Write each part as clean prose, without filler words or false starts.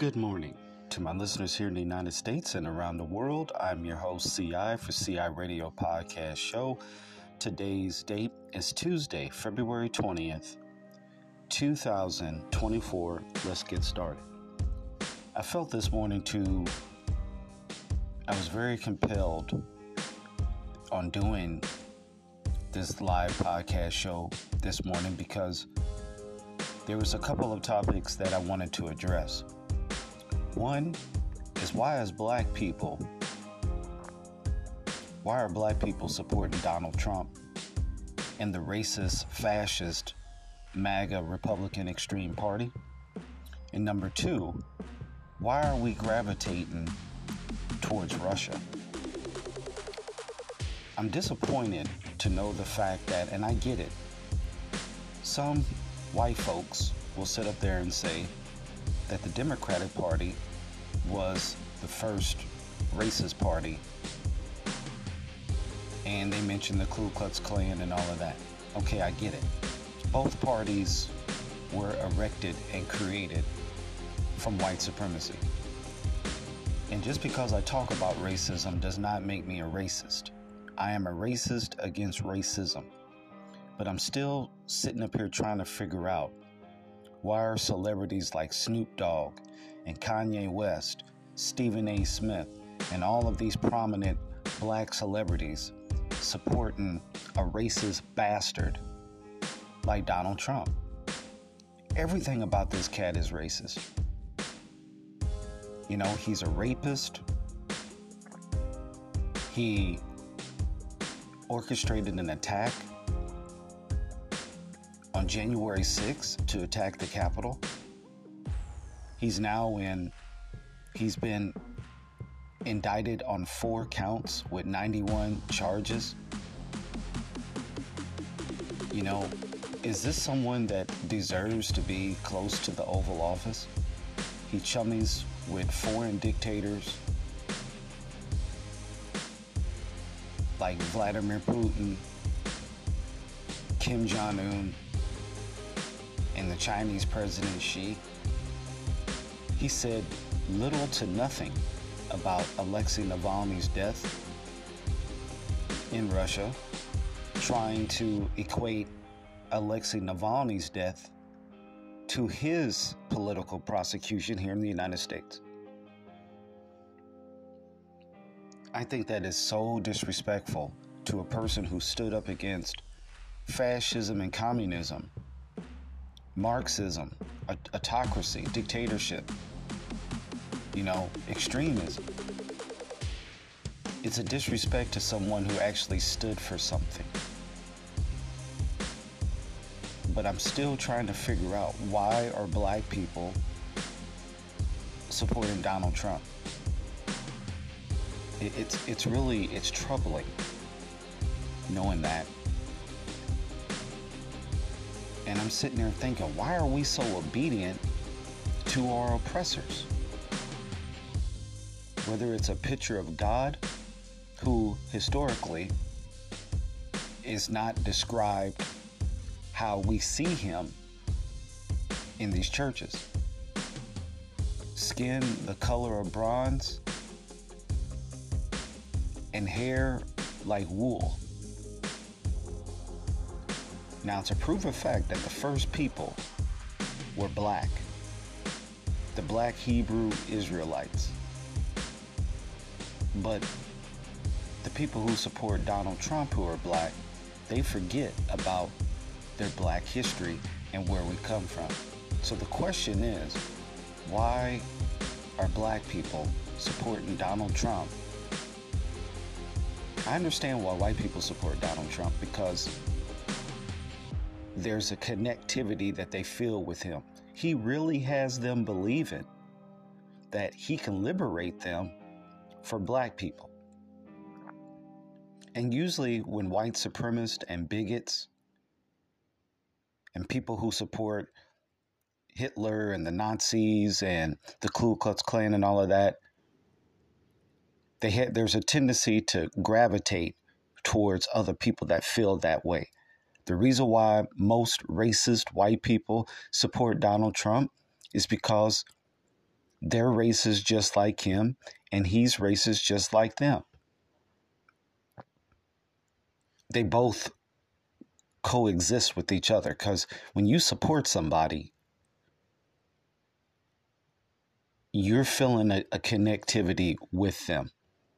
Good morning to my listeners here in the United States and around the world. I'm your host, CI, for CI Radio Podcast Show. Today's date is Tuesday, February 20th, 2024. Let's get started. I felt this morning I was very compelled on doing this live podcast show this morning because there was a couple of topics that I wanted to address. One is why are black people supporting Donald Trump and the racist, fascist, MAGA Republican Extreme Party? And number two, why are we gravitating towards Russia? I'm disappointed to know the fact that, and I get it, some white folks will sit up there and say that the Democratic Party was the first racist party, and they mentioned the Ku Klux Klan and all of that. Okay, I get it. Both parties were erected and created from white supremacy. And just because I talk about racism does not make me a racist. I am a racist against racism. But I'm still sitting up here trying to figure out, why are celebrities like Snoop Dogg and Kanye West, Stephen A. Smith, and all of these prominent black celebrities supporting a racist bastard like Donald Trump? Everything about this cat is racist. You know, he's a rapist. He orchestrated an attack on January 6th to attack the Capitol. He's been indicted on 4 counts with 91 charges. You know, is this someone that deserves to be close to the Oval Office? He chummies with foreign dictators like Vladimir Putin, Kim Jong-un, and the Chinese President Xi. He said little to nothing about Alexei Navalny's death in Russia, trying to equate Alexei Navalny's death to his political prosecution here in the United States. I think that is so disrespectful to a person who stood up against fascism and communism, Marxism, autocracy, dictatorship, extremism. It's a disrespect to someone who actually stood for something. But I'm still trying to figure out, why are black people supporting Donald Trump? It's troubling knowing that. And I'm sitting there thinking, why are we so obedient to our oppressors? Whether it's a picture of God, who historically is not described how we see him in these churches. Skin the color of bronze and hair like wool. Now, it's a proven fact that the first people were black. The black Hebrew Israelites. But the people who support Donald Trump who are black, they forget about their black history and where we come from. So the question is, why are black people supporting Donald Trump? I understand why white people support Donald Trump, because there's a connectivity that they feel with him. He really has them believing that he can liberate them for black people. And usually when white supremacists and bigots and people who support Hitler and the Nazis and the Ku Klux Klan and all of that, there's a tendency to gravitate towards other people that feel that way. The reason why most racist white people support Donald Trump is because They're racist just like him, and he's racist just like them. They both coexist with each other, because when you support somebody, you're feeling a connectivity with them.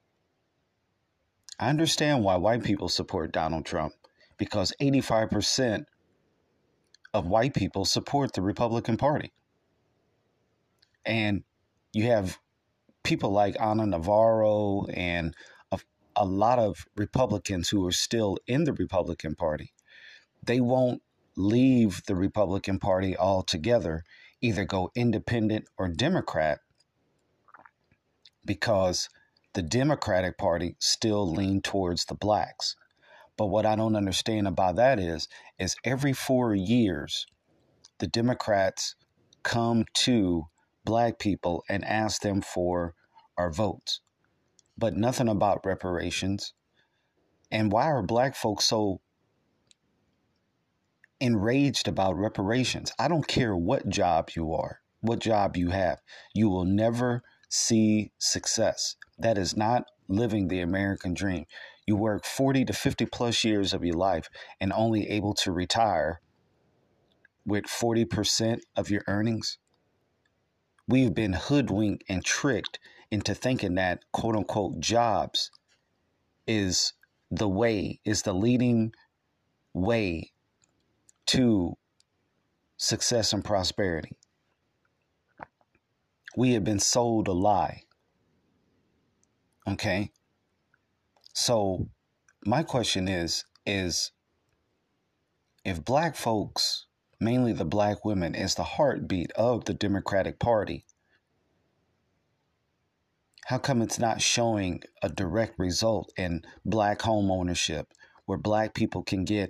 I understand why white people support Donald Trump, because 85% of white people support the Republican Party. And you have people like Ana Navarro and a lot of Republicans who are still in the Republican Party. They won't leave the Republican Party altogether, either go independent or Democrat, because the Democratic Party still lean towards the blacks. But what I don't understand about that is every 4 years, the Democrats come to black people and ask them for our votes, but nothing about reparations. And why are black folks so enraged about reparations? I don't care what job you are, what job you have. You will never see success. That is not living the American dream. You work 40 to 50 plus years of your life and only able to retire with 40% of your earnings. We've been hoodwinked and tricked into thinking that quote unquote jobs is the leading way to success and prosperity. We have been sold a lie. Okay. So my question is if black folks, mainly the black women, is the heartbeat of the Democratic Party, how come it's not showing a direct result in black home ownership, where black people can get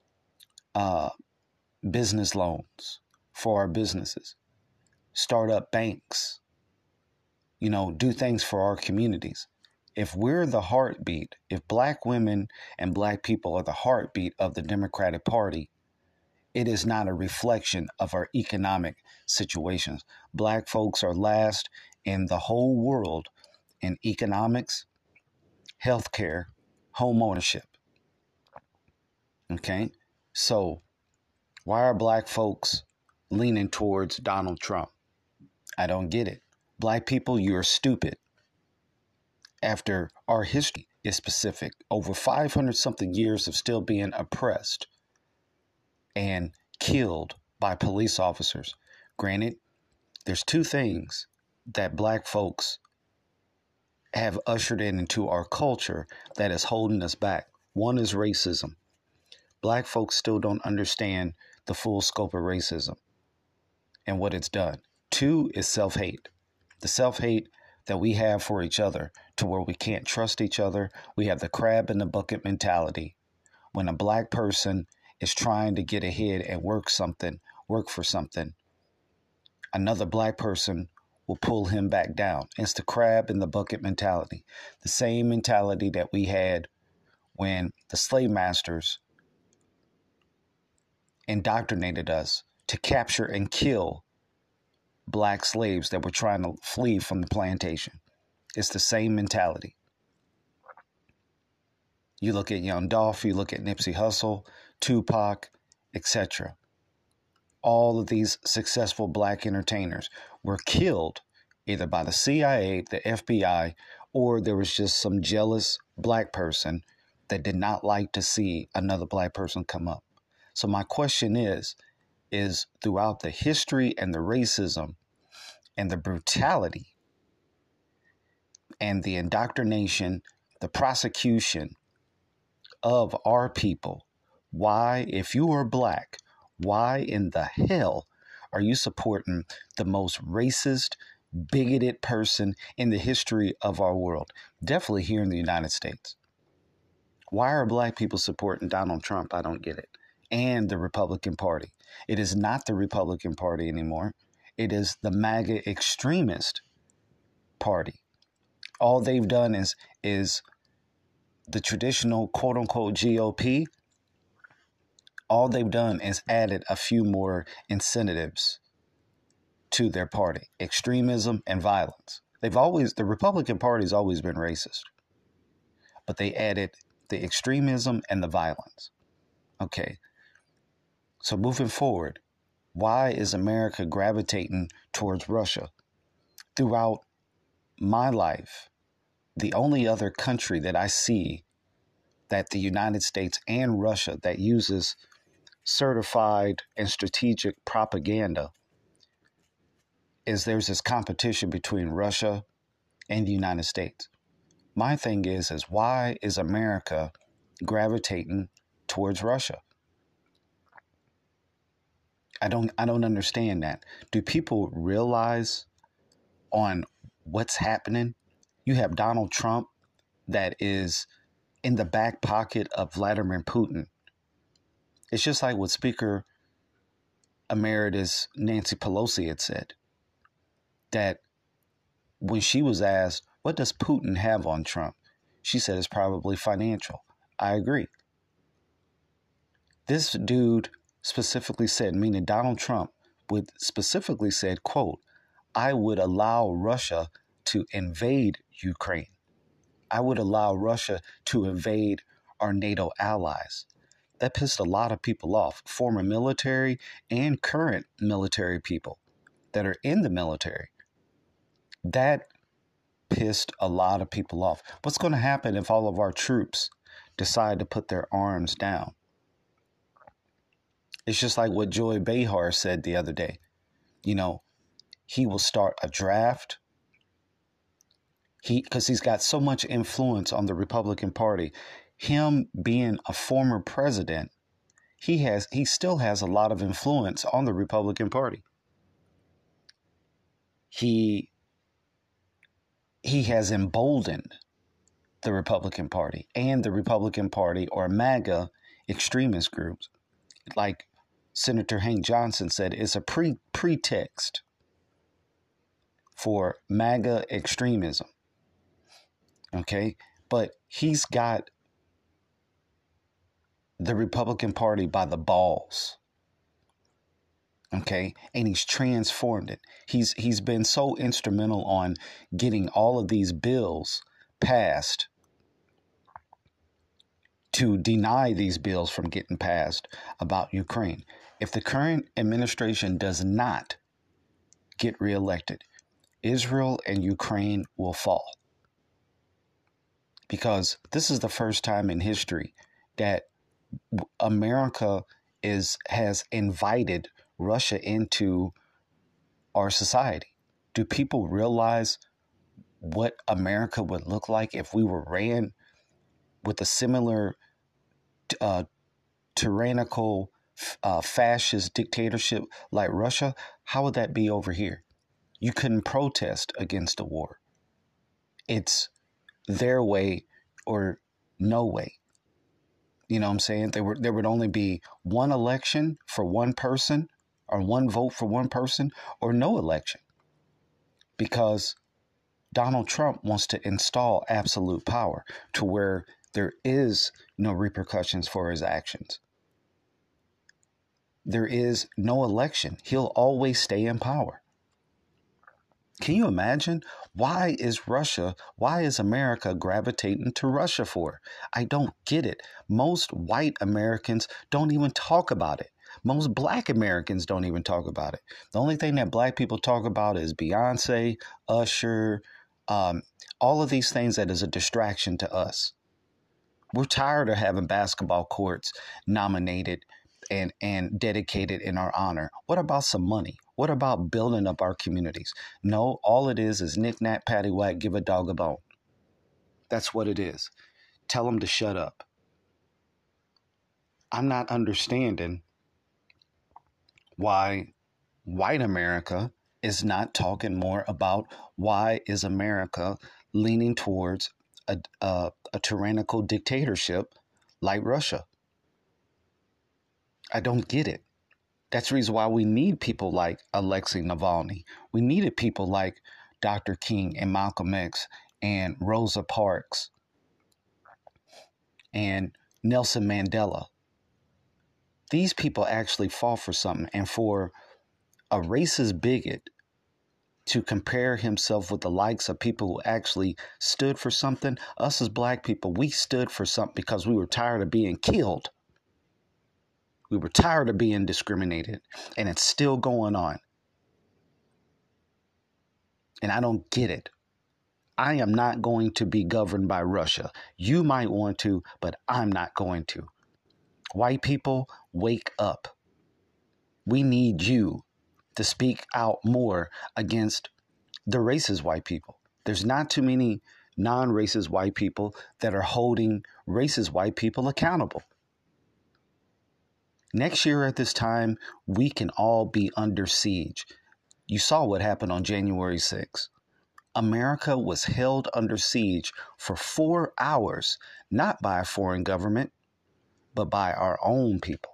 business loans for our businesses, start up banks, do things for our communities? If we're the heartbeat, if black women and black people are the heartbeat of the Democratic Party, it is not a reflection of our economic situations. Black folks are last in the whole world in economics, healthcare, home ownership. Okay? So why are black folks leaning towards Donald Trump? I don't get it. Black people, you're stupid. After our history is specific, over 500 something years of still being oppressed and killed by police officers. Granted, there's two things that black folks have ushered into our culture that is holding us back. One is racism. Black folks still don't understand the full scope of racism and what it's done. Two is self-hate. The self-hate that we have for each other, to where we can't trust each other. We have the crab in the bucket mentality. When a black person is trying to get ahead and work for something, another black person will pull him back down. It's the crab in the bucket mentality. The same mentality that we had when the slave masters indoctrinated us to capture and kill black slaves that were trying to flee from the plantation. It's the same mentality. You look at Young Dolph, you look at Nipsey Hussle, Tupac, etc. All of these successful black entertainers were killed either by the CIA, the FBI, or there was just some jealous black person that did not like to see another black person come up. So my question is throughout the history and the racism and the brutality and the indoctrination, the prosecution of our people, why, if you are black, why in the hell are you supporting the most racist, bigoted person in the history of our world? Definitely here in the United States. Why are black people supporting Donald Trump? I don't get it. And the Republican Party. It is not the Republican Party anymore. It is the MAGA extremist party. All they've done is the traditional quote unquote GOP. All they've done is added a few more incentives to their party: extremism and violence. The Republican Party's always been racist, but they added the extremism and the violence. Okay, so moving forward, why is America gravitating towards Russia? Throughout my life, the only other country that I see that the United States and Russia that uses certified and strategic propaganda is there's this competition between Russia and the United States. My thing is why is America gravitating towards Russia? I don't understand that. Do people realize on what's happening? You have Donald Trump that is in the back pocket of Vladimir Putin. It's just like what Speaker Emeritus Nancy Pelosi had said, that when she was asked, what does Putin have on Trump? She said it's probably financial. I agree. This dude specifically said, meaning Donald Trump would specifically said, quote, I would allow Russia to invade Ukraine. I would allow Russia to invade our NATO allies. That pissed a lot of people off, former military and current military people that are in the military. That pissed a lot of people off. What's going to happen if all of our troops decide to put their arms down? It's just like what Joy Behar said the other day. You know, he will start a draft. Because he's got so much influence on the Republican Party. Him being a former president, he still has a lot of influence on the Republican Party. He has emboldened the Republican Party, and the Republican Party or MAGA extremist groups. Like Senator Hank Johnson said, it's a pretext for MAGA extremism. Okay, but he's got the Republican Party by the balls. Okay, and he's transformed it. He's been so instrumental on getting all of these bills passed to deny these bills from getting passed about Ukraine. If the current administration does not get reelected, Israel and Ukraine will fall. Because this is the first time in history that America has invited Russia into our society. Do people realize what America would look like if we were ran with a similar tyrannical fascist dictatorship like Russia? How would that be over here? You couldn't protest against the war. It's their way or no way. You know what I'm saying? There would only be one election for one person, or one vote for one person, or no election. Because Donald Trump wants to install absolute power to where there is no repercussions for his actions. There is no election. He'll always stay in power. Can you imagine? Why is America gravitating to Russia for? I don't get it. Most white Americans don't even talk about it. Most black Americans don't even talk about it. The only thing that black people talk about is Beyonce, Usher, all of these things that is a distraction to us. We're tired of having basketball courts nominated and dedicated in our honor. What about some money? What about building up our communities? No, all it is knick-knack, paddywhack, give a dog a bone. That's what it is. Tell them to shut up. I'm not understanding why white America is not talking more about why is America leaning towards a tyrannical dictatorship like Russia. I don't get it. That's the reason why we need people like Alexei Navalny. We needed people like Dr. King and Malcolm X and Rosa Parks and Nelson Mandela. These people actually fought for something. And for a racist bigot to compare himself with the likes of people who actually stood for something. Us as black people, we stood for something because we were tired of being killed. We were tired of being discriminated, and it's still going on. And I don't get it. I am not going to be governed by Russia. You might want to, but I'm not going to. White people, wake up. We need you to speak out more against the racist white people. There's not too many non-racist white people that are holding racist white people accountable. Next year at this time, we can all be under siege. You saw what happened on January 6th. America was held under siege for 4 hours, not by a foreign government, but by our own people.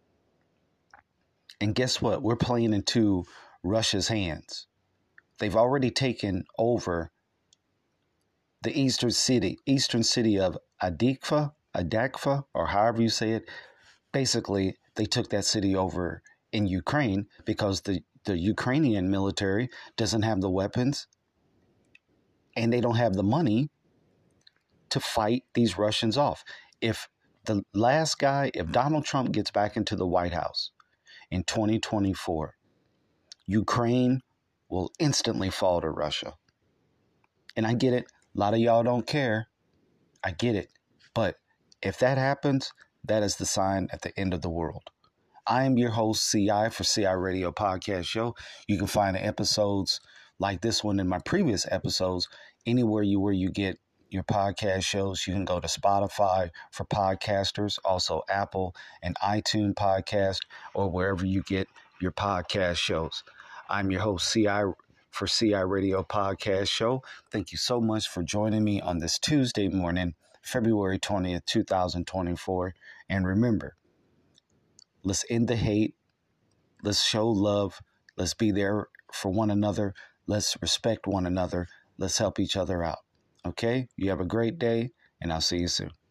And guess what? We're playing into Russia's hands. They've already taken over the eastern city of Adakva, or however you say it. Basically, they took that city over in Ukraine because the Ukrainian military doesn't have the weapons and they don't have the money to fight these Russians off. If Donald Trump gets back into the White House in 2024, Ukraine will instantly fall to Russia. And I get it. A lot of y'all don't care. I get it. But if that happens, that is the sign at the end of the world. I am your host, CI, for CI Radio Podcast Show. You can find the episodes like this one and my previous episodes anywhere where you get your podcast shows. You can go to Spotify for podcasters, also Apple and iTunes podcast, or wherever you get your podcast shows. I'm your host, CI, for CI Radio Podcast Show. Thank you so much for joining me on this Tuesday morning, February 20th, 2024. And remember, let's end the hate. Let's show love. Let's be there for one another. Let's respect one another. Let's help each other out. Okay? You have a great day, and I'll see you soon.